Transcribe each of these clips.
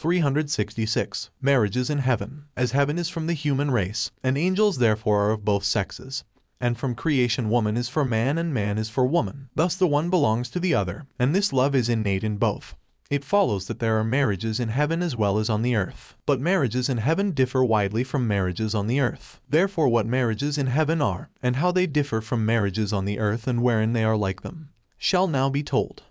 366. Marriages in heaven. As heaven is from the human race, and angels therefore are of both sexes, and from creation woman is for man and man is for woman. Thus the one belongs to the other, and this love is innate in both. It follows that there are marriages in heaven as well as on the earth. But marriages in heaven differ widely from marriages on the earth. Therefore what marriages in heaven are, and how they differ from marriages on the earth and wherein they are like them, shall now be told.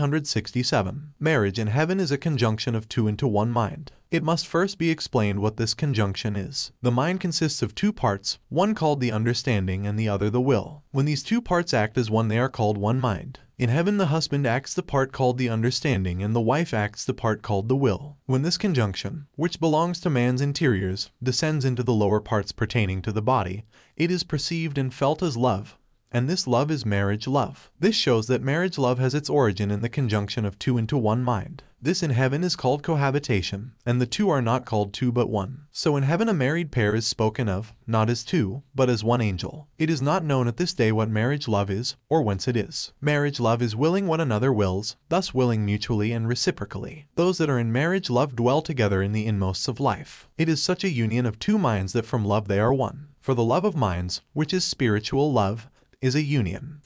367. Marriage in heaven is a conjunction of two into one mind. It must first be explained what this conjunction is. The mind consists of two parts, one called the understanding and the other the will. When these two parts act as one, they are called one mind. In heaven the husband acts the part called the understanding and the wife acts the part called the will. When this conjunction, which belongs to man's interiors, descends into the lower parts pertaining to the body, it is perceived and felt as love. And this love is marriage love. This shows that marriage love has its origin in the conjunction of two into one mind. This in heaven is called cohabitation, and the two are not called two but one. So in heaven a married pair is spoken of, not as two, but as one angel. It is not known at this day what marriage love is, or whence it is. Marriage love is willing what another wills, thus willing mutually and reciprocally. Those that are in marriage love dwell together in the inmosts of life. It is such a union of two minds that from love they are one. For the love of minds, which is spiritual love, is a union.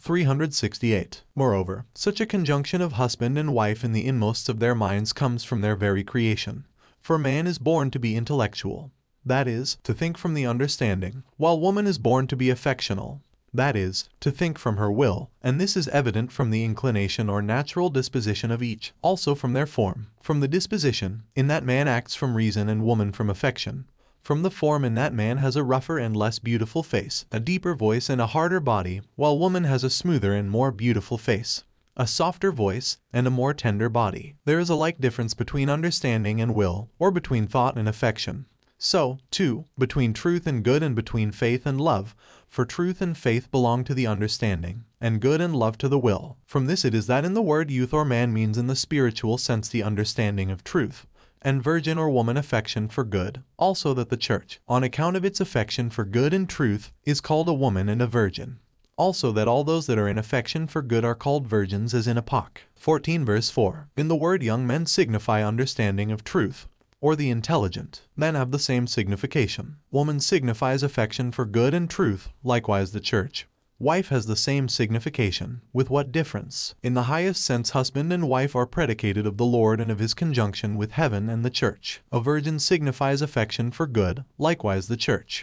368. Moreover, such a conjunction of husband and wife in the inmost of their minds comes from their very creation. For man is born to be intellectual, that is, to think from the understanding, while woman is born to be affectional, that is, to think from her will, and this is evident from the inclination or natural disposition of each, also from their form. From the disposition, in that man acts from reason and woman from affection. From the form, in that man has a rougher and less beautiful face, a deeper voice and a harder body, while woman has a smoother and more beautiful face, a softer voice, and a more tender body. There is a like difference between understanding and will, or between thought and affection. So, too, between truth and good and between faith and love, for truth and faith belong to the understanding, and good and love to the will. From this it is that in the word youth or man means in the spiritual sense the understanding of truth, and virgin or woman affection for good. Also that the church, on account of its affection for good and truth, is called a woman and a virgin. Also that all those that are in affection for good are called virgins, as in Epoch 14 verse 4. In the word young men signify understanding of truth, or the intelligent. Men have the same signification. Woman signifies affection for good and truth, likewise the church. Wife has the same signification. With what difference? In the highest sense husband and wife are predicated of the Lord and of his conjunction with heaven and the church. A virgin signifies affection for good, likewise the church.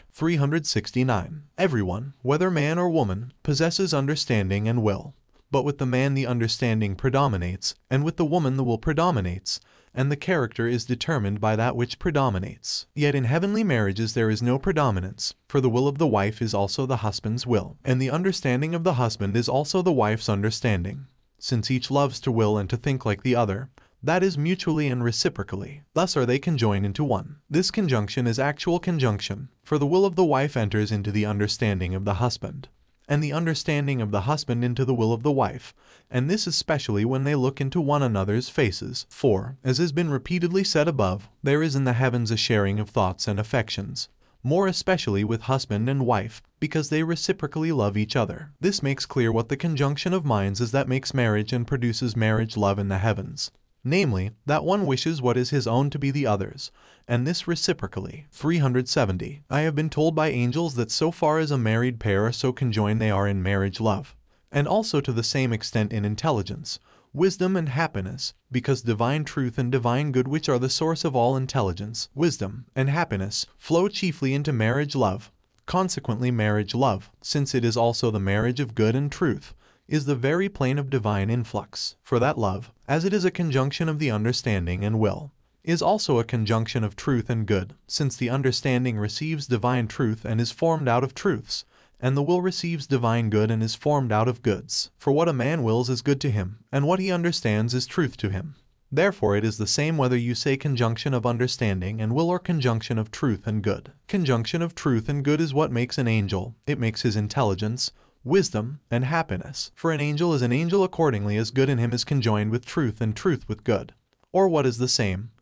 369. Everyone, whether man or woman, possesses understanding and will. But with the man the understanding predominates, and with the woman the will predominates, and the character is determined by that which predominates. Yet in heavenly marriages there is no predominance, for the will of the wife is also the husband's will, and the understanding of the husband is also the wife's understanding, since each loves to will and to think like the other, that is mutually and reciprocally. Thus are they conjoined into one. This conjunction is actual conjunction, for the will of the wife enters into the understanding of the husband, and the understanding of the husband into the will of the wife, and this especially when they look into one another's faces. For, as has been repeatedly said above, there is in the heavens a sharing of thoughts and affections, more especially with husband and wife, because they reciprocally love each other. This makes clear what the conjunction of minds is that makes marriage and produces marriage love in the heavens. Namely, that one wishes what is his own to be the other's, and this reciprocally. 370. I have been told by angels that so far as a married pair are so conjoined they are in marriage love, and also to the same extent in intelligence, wisdom and happiness, because divine truth and divine good, which are the source of all intelligence, wisdom, and happiness, flow chiefly into marriage love. Consequently marriage love, since it is also the marriage of good and truth, is the very plane of divine influx. For that love, as it is a conjunction of the understanding and will, is also a conjunction of truth and good, since the understanding receives divine truth and is formed out of truths, and the will receives divine good and is formed out of goods. For what a man wills is good to him, and what he understands is truth to him. Therefore it is the same whether you say conjunction of understanding and will or conjunction of truth and good. Conjunction of truth and good is what makes an angel. It makes his intelligence, wisdom, and happiness. For an angel is an angel accordingly as good in him is conjoined with truth and truth with good. Or what is the same,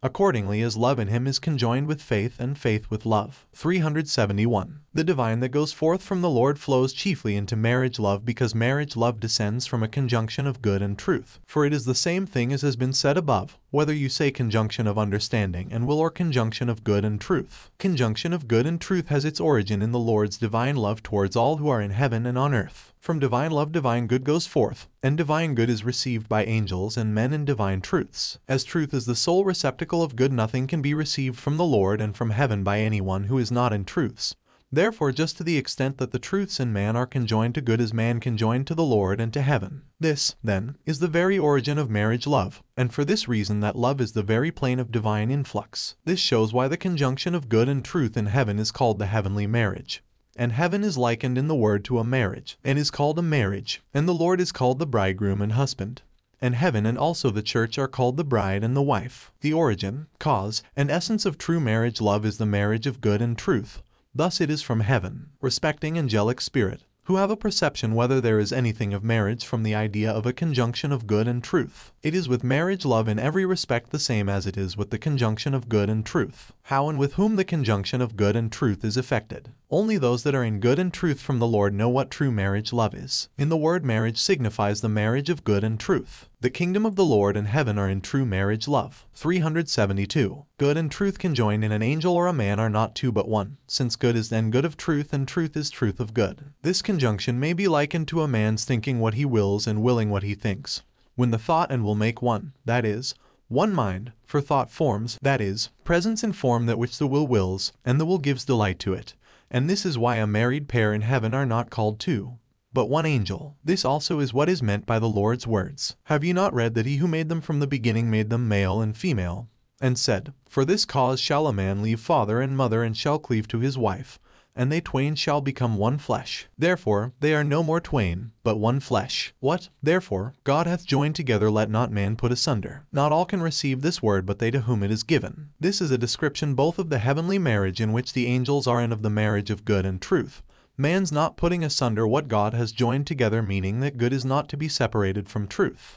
accordingly as love in him is conjoined with faith and faith with love. 371. The divine that goes forth from the Lord flows chiefly into marriage love, because marriage love descends from a conjunction of good and truth. For it is the same thing as has been said above, whether you say conjunction of understanding and will or conjunction of good and truth. Conjunction of good and truth has its origin in the Lord's divine love towards all who are in heaven and on earth. From divine love divine good goes forth, and divine good is received by angels and men in divine truths. As truth is the sole receptacle of good, nothing can be received from the Lord and from heaven by anyone who is not in truths. Therefore, just to the extent that the truths in man are conjoined to good is man conjoined to the Lord and to heaven. This, then, is the very origin of marriage love, and for this reason that love is the very plane of divine influx. This shows why the conjunction of good and truth in heaven is called the heavenly marriage. And heaven is likened in the word to a marriage, and is called a marriage, and the Lord is called the bridegroom and husband. And heaven and also the church are called the bride and the wife. The origin, cause, and essence of true marriage love is the marriage of good and truth. Thus it is from heaven, respecting angelic spirit, who have a perception whether there is anything of marriage from the idea of a conjunction of good and truth. It is with marriage love in every respect the same as it is with the conjunction of good and truth. How and with whom the conjunction of good and truth is effected. Only those that are in good and truth from the Lord know what true marriage love is. In the word marriage signifies the marriage of good and truth. The kingdom of the Lord and heaven are in true marriage love. 372. Good and truth conjoined in an angel or a man are not two but one, since good is then good of truth and truth is truth of good. This conjunction may be likened to a man's thinking what he wills and willing what he thinks. When the thought and will make one, that is, one mind, for thought forms, that is, presence and form that which the will wills, and the will gives delight to it. And this is why a married pair in heaven are not called two, but one angel. This also is what is meant by the Lord's words. Have ye not read that he who made them from the beginning made them male and female? And said, For this cause shall a man leave father and mother and shall cleave to his wife, and they twain shall become one flesh. Therefore they are no more twain, but one flesh. What, therefore, God hath joined together, let not man put asunder. Not all can receive this word, but they to whom it is given. This is a description both of the heavenly marriage in which the angels are and of the marriage of good and truth. Man's not putting asunder what God has joined together, meaning that good is not to be separated from truth.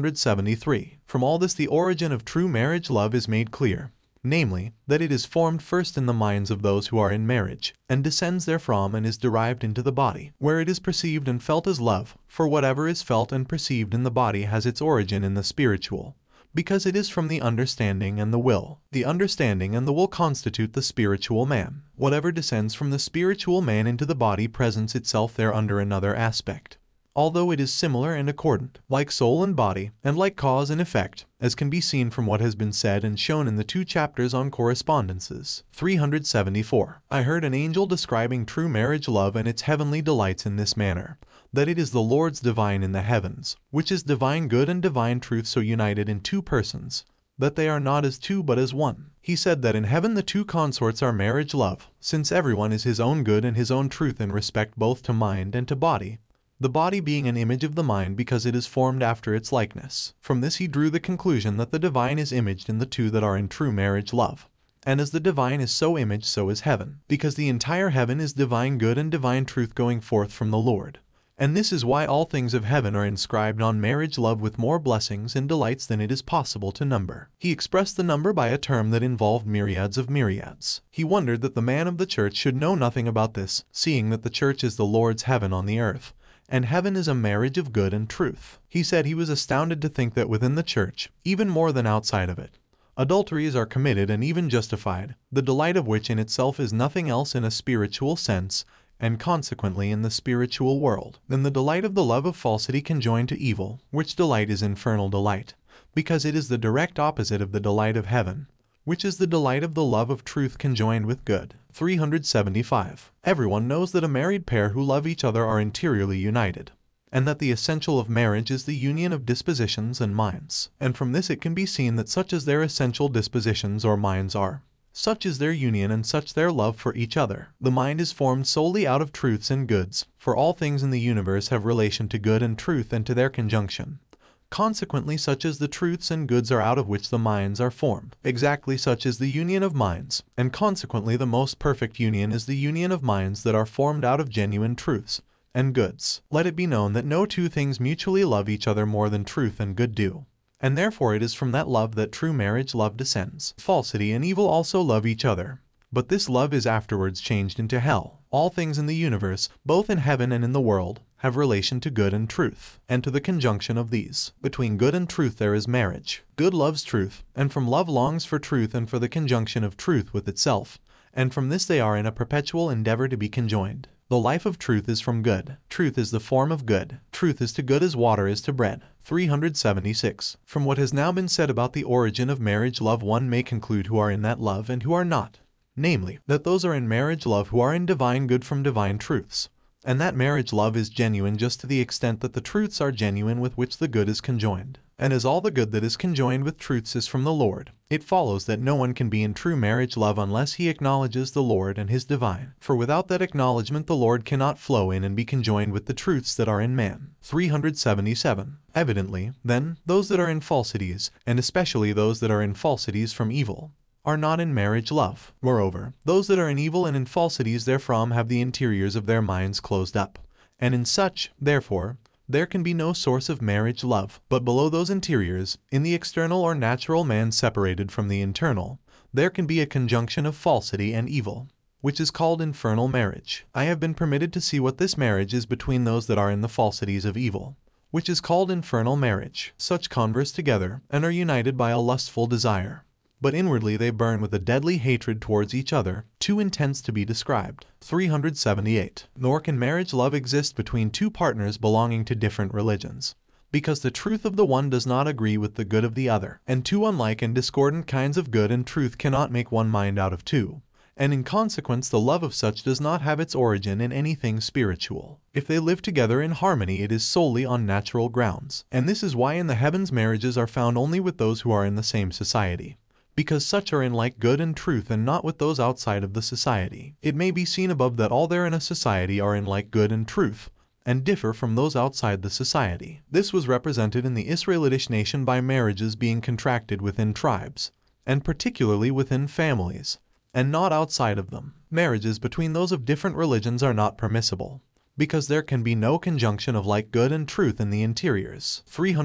373. From all this the origin of true marriage love is made clear. Namely, that it is formed first in the minds of those who are in marriage, and descends therefrom and is derived into the body, where it is perceived and felt as love, for whatever is felt and perceived in the body has its origin in the spiritual, because it is from the understanding and the will. The understanding and the will constitute the spiritual man. Whatever descends from the spiritual man into the body presents itself there under another aspect, although it is similar and accordant, like soul and body, and like cause and effect, as can be seen from what has been said and shown in the 2 chapters on correspondences. 374. I heard an angel describing true marriage love and its heavenly delights in this manner, that it is the Lord's divine in the heavens, which is divine good and divine truth so united in 2 persons, that they are not as 2 but as 1. He said that in heaven the 2 consorts are marriage love, since everyone is his own good and his own truth in respect both to mind and to body, the body being an image of the mind because it is formed after its likeness. From this he drew the conclusion that the divine is imaged in the 2 that are in true marriage love. And as the divine is so imaged, so is heaven, because the entire heaven is divine good and divine truth going forth from the Lord. And this is why all things of heaven are inscribed on marriage love with more blessings and delights than it is possible to number. He expressed the number by a term that involved myriads of myriads. He wondered that the man of the church should know nothing about this, seeing that the church is the Lord's heaven on the earth, and heaven is a marriage of good and truth. He said he was astounded to think that within the church, even more than outside of it, adulteries are committed and even justified, the delight of which in itself is nothing else in a spiritual sense, and consequently in the spiritual world, than the delight of the love of falsity conjoined to evil, which delight is infernal delight, because it is the direct opposite of the delight of heaven, which is the delight of the love of truth conjoined with good. 375. Everyone knows that a married pair who love each other are interiorly united, and that the essential of marriage is the union of dispositions and minds. And from this it can be seen that such as their essential dispositions or minds are, such is their union and such their love for each other. The mind is formed solely out of truths and goods, for all things in the universe have relation to good and truth and to their conjunction. Consequently, such as the truths and goods are out of which the minds are formed, exactly such is the union of minds, and consequently the most perfect union is the union of minds that are formed out of genuine truths and goods. Let it be known that no 2 things mutually love each other more than truth and good do, and therefore it is from that love that true marriage love descends. Falsity and evil also love each other, but this love is afterwards changed into hell. All things in the universe, both in heaven and in the world, have relation to good and truth, and to the conjunction of these. Between good and truth there is marriage. Good loves truth, and from love longs for truth and for the conjunction of truth with itself, and from this they are in a perpetual endeavor to be conjoined. The life of truth is from good. Truth is the form of good. Truth is to good as water is to bread. 376. From what has now been said about the origin of marriage love, one may conclude who are in that love and who are not. Namely, that those are in marriage love who are in divine good from divine truths, and that marriage love is genuine just to the extent that the truths are genuine with which the good is conjoined. And as all the good that is conjoined with truths is from the Lord, it follows that no one can be in true marriage love unless he acknowledges the Lord and his divine. For without that acknowledgement the Lord cannot flow in and be conjoined with the truths that are in man. 377. Evidently, then, those that are in falsities, and especially those that are in falsities from evil, are not in marriage love. Moreover, those that are in evil and in falsities therefrom have the interiors of their minds closed up, and in such, therefore, there can be no source of marriage love. But below those interiors, in the external or natural man separated from the internal, there can be a conjunction of falsity and evil, which is called infernal marriage. I have been permitted to see what this marriage is between those that are in the falsities of evil, which is called infernal marriage. Such converse together, and are united by a lustful desire, but inwardly they burn with a deadly hatred towards each other, too intense to be described. 378. Nor can marriage love exist between two partners belonging to different religions, because the truth of the one does not agree with the good of the other, and two unlike and discordant kinds of good and truth cannot make one mind out of two, and in consequence the love of such does not have its origin in anything spiritual. If they live together in harmony it is solely on natural grounds, and this is why in the heavens marriages are found only with those who are in the same society, because such are in like good and truth and not with those outside of the society. It may be seen above that all there in a society are in like good and truth, and differ from those outside the society. This was represented in the Israelitish nation by marriages being contracted within tribes, and particularly within families, and not outside of them. Marriages between those of different religions are not permissible, because there can be no conjunction of like good and truth in the interiors.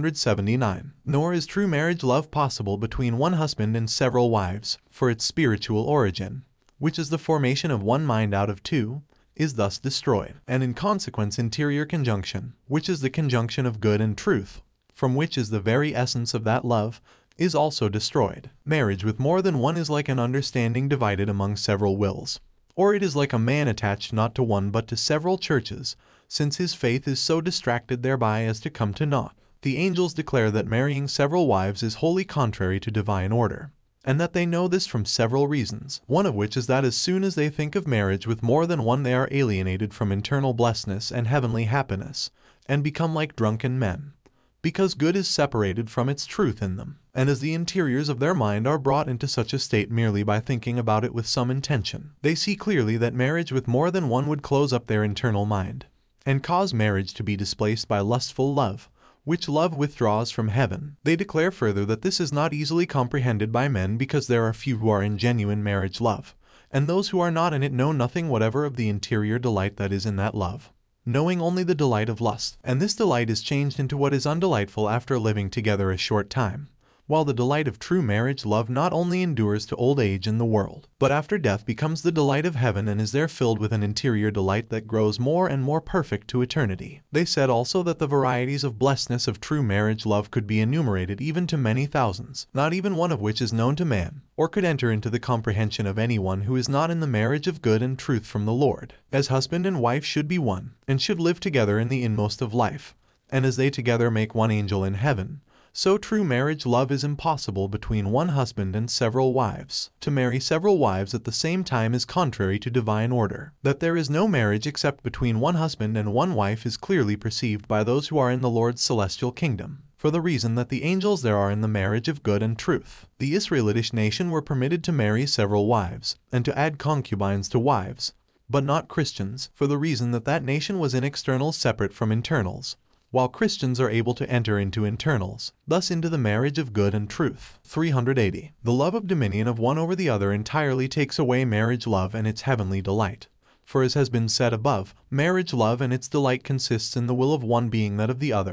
379. Nor is true marriage love possible between one husband and several wives, for its spiritual origin, which is the formation of one mind out of two, is thus destroyed, and in consequence interior conjunction, which is the conjunction of good and truth, from which is the very essence of that love, is also destroyed. Marriage with more than one is like an understanding divided among several wills, or it is like a man attached not to one but to several churches, since his faith is so distracted thereby as to come to naught. The angels declare that marrying several wives is wholly contrary to divine order, and that they know this from several reasons, one of which is that as soon as they think of marriage with more than one they are alienated from eternal blessedness and heavenly happiness, and become like drunken men, because good is separated from its truth in them, and as the interiors of their mind are brought into such a state merely by thinking about it with some intention, they see clearly that marriage with more than one would close up their internal mind, and cause marriage to be displaced by lustful love, which love withdraws from heaven. They declare further that this is not easily comprehended by men because there are few who are in genuine marriage love, and those who are not in it know nothing whatever of the interior delight that is in that love, knowing only the delight of lust, and this delight is changed into what is undelightful after living together a short time, while the delight of true marriage love not only endures to old age in the world, but after death becomes the delight of heaven and is there filled with an interior delight that grows more and more perfect to eternity. They said also that the varieties of blessedness of true marriage love could be enumerated even to many thousands, not even one of which is known to man, or could enter into the comprehension of anyone who is not in the marriage of good and truth from the Lord. As husband and wife should be one, and should live together in the inmost of life, and as they together make one angel in heaven, so true marriage love is impossible between one husband and several wives. To marry several wives at the same time is contrary to divine order. That there is no marriage except between one husband and one wife is clearly perceived by those who are in the Lord's celestial kingdom, for the reason that the angels there are in the marriage of good and truth. The Israelitish nation were permitted to marry several wives, and to add concubines to wives, but not Christians, for the reason that that nation was in externals separate from internals, while Christians are able to enter into internals, thus into the marriage of good and truth. 380. The love of dominion of one over the other entirely takes away marriage love and its heavenly delight. For as has been said above, marriage love and its delight consists in the will of one being that of the other,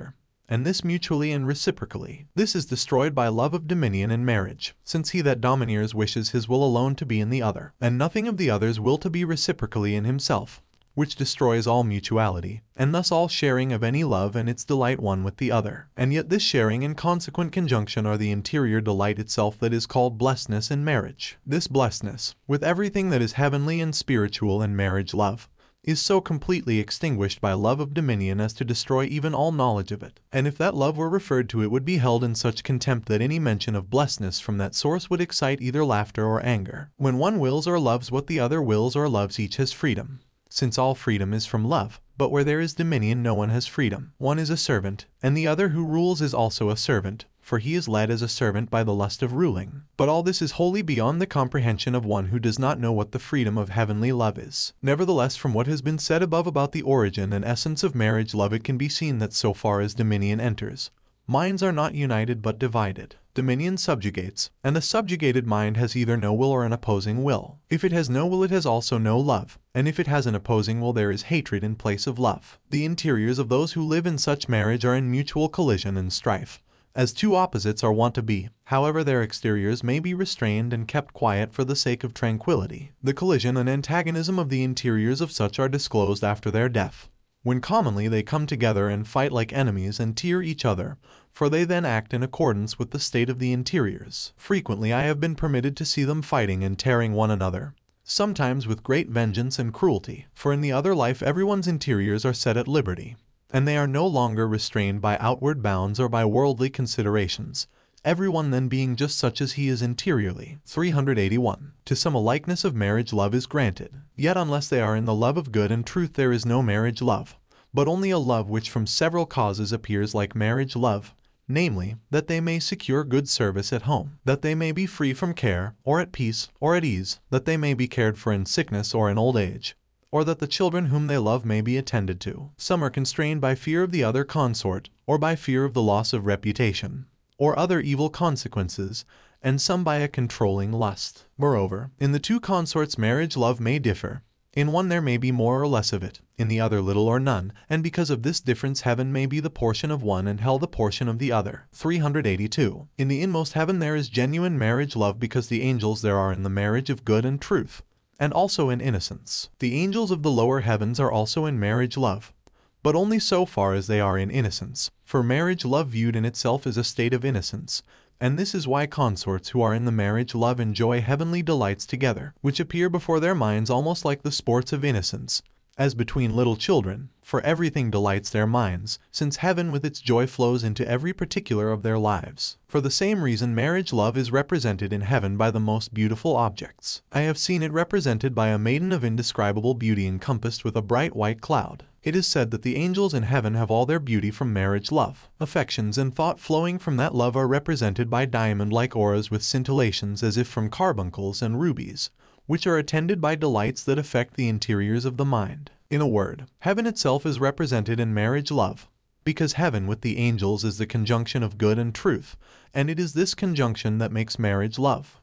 and this mutually and reciprocally. This is destroyed by love of dominion in marriage, since he that domineers wishes his will alone to be in the other, and nothing of the other's will to be reciprocally in himself, which destroys all mutuality, and thus all sharing of any love and its delight one with the other. And yet this sharing and consequent conjunction are the interior delight itself that is called blessedness in marriage. This blessedness, with everything that is heavenly and spiritual in marriage love, is so completely extinguished by love of dominion as to destroy even all knowledge of it. And if that love were referred to, it would be held in such contempt that any mention of blessedness from that source would excite either laughter or anger. When one wills or loves what the other wills or loves, each has freedom, since all freedom is from love. But where there is dominion, no one has freedom. One is a servant, and the other who rules is also a servant, for he is led as a servant by the lust of ruling. But all this is wholly beyond the comprehension of one who does not know what the freedom of heavenly love is. Nevertheless, from what has been said above about the origin and essence of marriage love, it can be seen that so far as dominion enters, minds are not united but divided. Dominion subjugates, and the subjugated mind has either no will or an opposing will. If it has no will, it has also no love, and if it has an opposing will, there is hatred in place of love. The interiors of those who live in such marriage are in mutual collision and strife, as two opposites are wont to be. However, their exteriors may be restrained and kept quiet for the sake of tranquility. The collision and antagonism of the interiors of such are disclosed after their death, when commonly they come together and fight like enemies and tear each other, for they then act in accordance with the state of the interiors. Frequently I have been permitted to see them fighting and tearing one another, sometimes with great vengeance and cruelty, for in the other life everyone's interiors are set at liberty, and they are no longer restrained by outward bounds or by worldly considerations, everyone then being just such as he is interiorly. 381. To some a likeness of marriage love is granted, yet unless they are in the love of good and truth there is no marriage love, but only a love which from several causes appears like marriage love, namely, that they may secure good service at home, that they may be free from care, or at peace, or at ease, that they may be cared for in sickness or in old age, or that the children whom they love may be attended to. Some are constrained by fear of the other consort, or by fear of the loss of reputation, or other evil consequences, and some by a controlling lust. Moreover, in the two consorts marriage love may differ. In one there may be more or less of it, in the other little or none, and because of this difference heaven may be the portion of one and hell the portion of the other. 382. In the inmost heaven there is genuine marriage love, because the angels there are in the marriage of good and truth, and also in innocence. The angels of the lower heavens are also in marriage love, but only so far as they are in innocence, for marriage love viewed in itself is a state of innocence, and this is why consorts who are in the marriage love enjoy heavenly delights together, which appear before their minds almost like the sports of innocence, as between little children, for everything delights their minds, since heaven with its joy flows into every particular of their lives. For the same reason marriage love is represented in heaven by the most beautiful objects. I have seen it represented by a maiden of indescribable beauty encompassed with a bright white cloud. It is said that the angels in heaven have all their beauty from marriage love. Affections and thought flowing from that love are represented by diamond-like auras with scintillations as if from carbuncles and rubies, which are attended by delights that affect the interiors of the mind. In a word, heaven itself is represented in marriage love, because heaven with the angels is the conjunction of good and truth, and it is this conjunction that makes marriage love.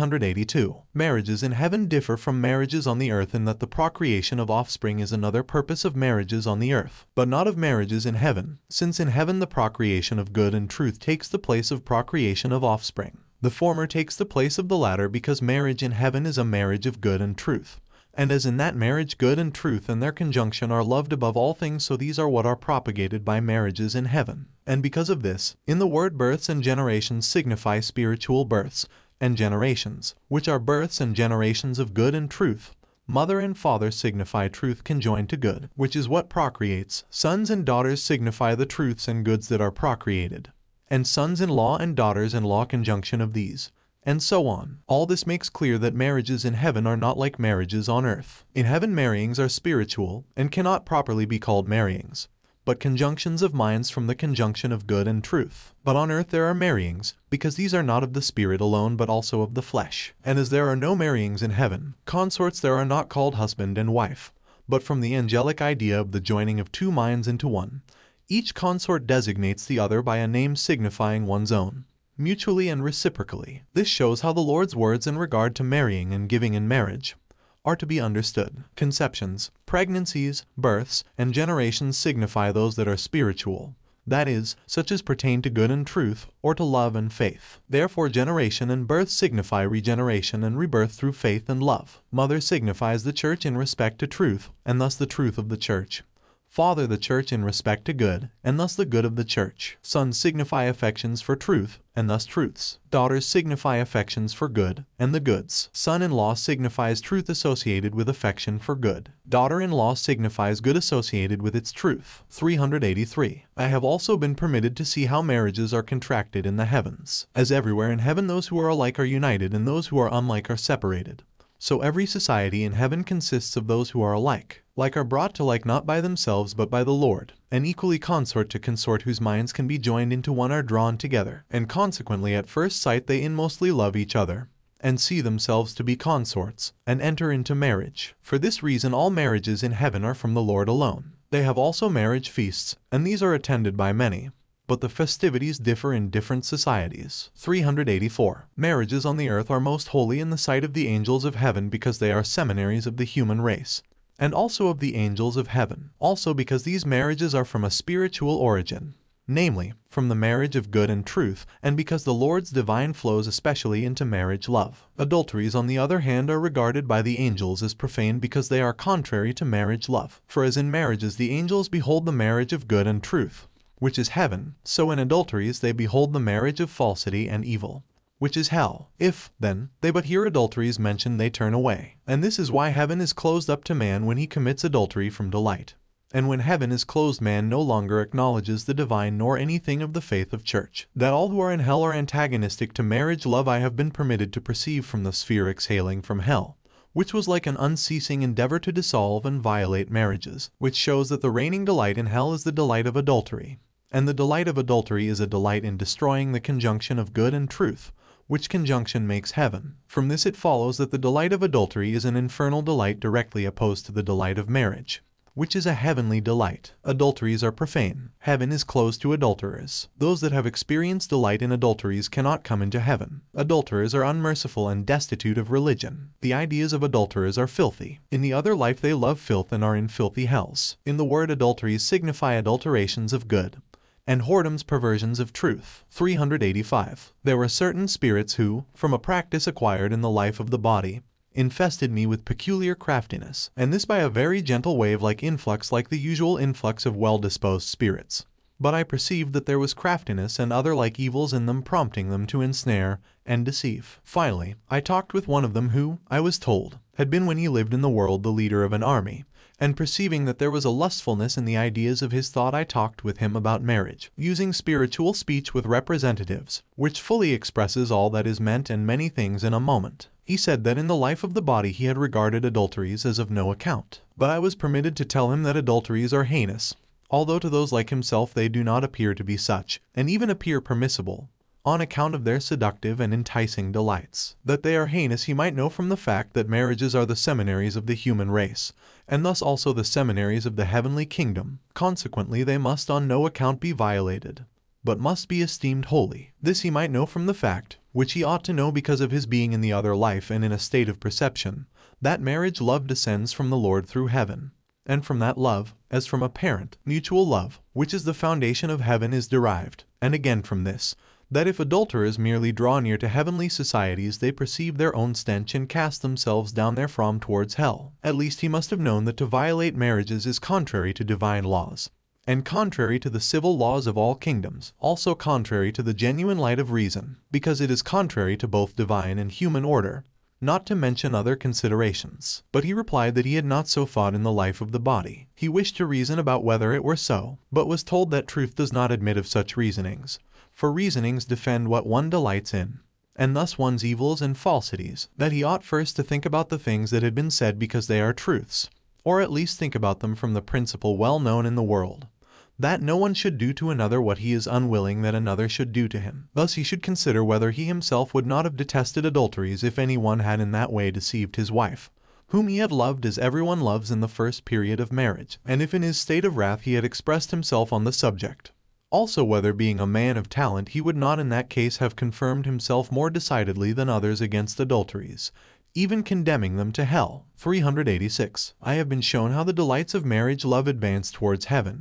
382. Marriages in heaven differ from marriages on the earth in that the procreation of offspring is another purpose of marriages on the earth, but not of marriages in heaven, since in heaven the procreation of good and truth takes the place of procreation of offspring. The former takes the place of the latter because marriage in heaven is a marriage of good and truth. And as in that marriage good and truth and their conjunction are loved above all things, so these are what are propagated by marriages in heaven. And because of this, in the word births and generations signify spiritual births and generations, which are births and generations of good and truth. Mother and father signify truth conjoined to good, which is what procreates. Sons and daughters signify the truths and goods that are procreated, and sons-in-law and daughters-in-law conjunction of these, and so on. All this makes clear that marriages in heaven are not like marriages on earth. In heaven marryings are spiritual, and cannot properly be called marryings, but conjunctions of minds from the conjunction of good and truth. But on earth there are marryings, because these are not of the spirit alone but also of the flesh. And as there are no marryings in heaven, consorts there are not called husband and wife, but from the angelic idea of the joining of two minds into one. Each consort designates the other by a name signifying one's own, mutually and reciprocally. This shows how the Lord's words in regard to marrying and giving in marriage are to be understood. Conceptions, pregnancies, births, and generations signify those that are spiritual, that is, such as pertain to good and truth, or to love and faith. Therefore generation and birth signify regeneration and rebirth through faith and love. Mother signifies the church in respect to truth, and thus the truth of the church. Father the church in respect to good, and thus the good of the church. Sons signify affections for truth, and thus truths. Daughters signify affections for good, and the goods. Son-in-law signifies truth associated with affection for good. Daughter-in-law signifies good associated with its truth. 383. I have also been permitted to see how marriages are contracted in the heavens. As everywhere in heaven those who are alike are united and those who are unlike are separated, so every society in heaven consists of those who are alike. Like are brought to like not by themselves but by the Lord, and equally consort to consort whose minds can be joined into one are drawn together, and consequently at first sight they inmostly love each other, and see themselves to be consorts, and enter into marriage. For this reason all marriages in heaven are from the Lord alone. They have also marriage feasts, and these are attended by many, but the festivities differ in different societies. 384. Marriages on the earth are most holy in the sight of the angels of heaven because they are seminaries of the human race, and also of the angels of heaven. Also because these marriages are from a spiritual origin, namely, from the marriage of good and truth, and because the Lord's divine flows especially into marriage love. Adulteries, on the other hand, are regarded by the angels as profane because they are contrary to marriage love. For as in marriages the angels behold the marriage of good and truth, which is heaven, so in adulteries they behold the marriage of falsity and evil, which is hell. If, then, they but hear adulteries mentioned they turn away. And this is why heaven is closed up to man when he commits adultery from delight. And when heaven is closed man no longer acknowledges the divine nor anything of the faith of church. That all who are in hell are antagonistic to marriage love I have been permitted to perceive from the sphere exhaling from hell, which was like an unceasing endeavor to dissolve and violate marriages, which shows that the reigning delight in hell is the delight of adultery, and the delight of adultery is a delight in destroying the conjunction of good and truth, which conjunction makes heaven. From this it follows that the delight of adultery is an infernal delight directly opposed to the delight of marriage, which is a heavenly delight. Adulteries are profane. Heaven is closed to adulterers. Those that have experienced delight in adulteries cannot come into heaven. Adulterers are unmerciful and destitute of religion. The ideas of adulterers are filthy. In the other life they love filth and are in filthy hells. In the word adulteries signify adulterations of good, and whoredoms perversions of truth. 385. There were certain spirits who, from a practice acquired in the life of the body, infested me with peculiar craftiness, and this by a very gentle wave-like influx like the usual influx of well-disposed spirits. But I perceived that there was craftiness and other like evils in them prompting them to ensnare and deceive. Finally, I talked with one of them who, I was told, had been when he lived in the world the leader of an army, and perceiving that there was a lustfulness in the ideas of his thought I talked with him about marriage, using spiritual speech with representatives, which fully expresses all that is meant and many things in a moment. He said that in the life of the body he had regarded adulteries as of no account, but I was permitted to tell him that adulteries are heinous, although to those like himself they do not appear to be such, and even appear permissible, on account of their seductive and enticing delights. That they are heinous he might know from the fact that marriages are the seminaries of the human race, and thus also the seminaries of the heavenly kingdom. Consequently they must on no account be violated, but must be esteemed holy. This he might know from the fact, which he ought to know because of his being in the other life and in a state of perception, that marriage love descends from the Lord through heaven, and from that love, as from a parent, mutual love, which is the foundation of heaven, is derived, and again from this, that if adulterers merely draw near to heavenly societies they perceive their own stench and cast themselves down therefrom towards hell. At least he must have known that to violate marriages is contrary to divine laws, and contrary to the civil laws of all kingdoms, also contrary to the genuine light of reason, because it is contrary to both divine and human order, not to mention other considerations. But he replied that he had not so thought in the life of the body. He wished to reason about whether it were so, but was told that truth does not admit of such reasonings, for reasonings defend what one delights in, and thus one's evils and falsities, that he ought first to think about the things that had been said because they are truths, or at least think about them from the principle well known in the world, that no one should do to another what he is unwilling that another should do to him. Thus he should consider whether he himself would not have detested adulteries if any one had in that way deceived his wife, whom he had loved as everyone loves in the first period of marriage, and if in his state of wrath he had expressed himself on the subject. Also whether, being a man of talent, he would not in that case have confirmed himself more decidedly than others against adulteries, even condemning them to hell. 386. I have been shown how the delights of marriage love advance towards heaven,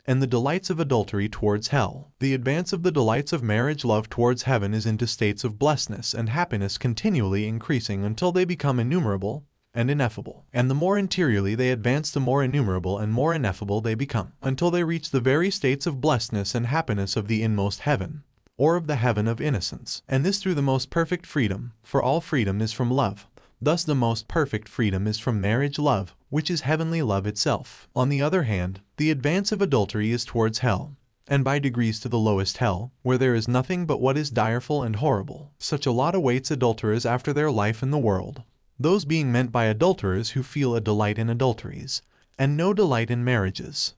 and the delights of adultery towards hell. The advance of the delights of marriage love towards heaven is into states of blessedness and happiness continually increasing until they become innumerable and ineffable. And the more interiorly they advance, the more innumerable and more ineffable they become, until they reach the very states of blessedness and happiness of the inmost heaven, or of the heaven of innocence. And this through the most perfect freedom, for all freedom is from love. Thus the most perfect freedom is from marriage love, which is heavenly love itself. On the other hand, the advance of adultery is towards hell, and by degrees to the lowest hell, where there is nothing but what is direful and horrible. Such a lot awaits adulterers after their life in the world, those being meant by adulterers who feel a delight in adulteries, and no delight in marriages.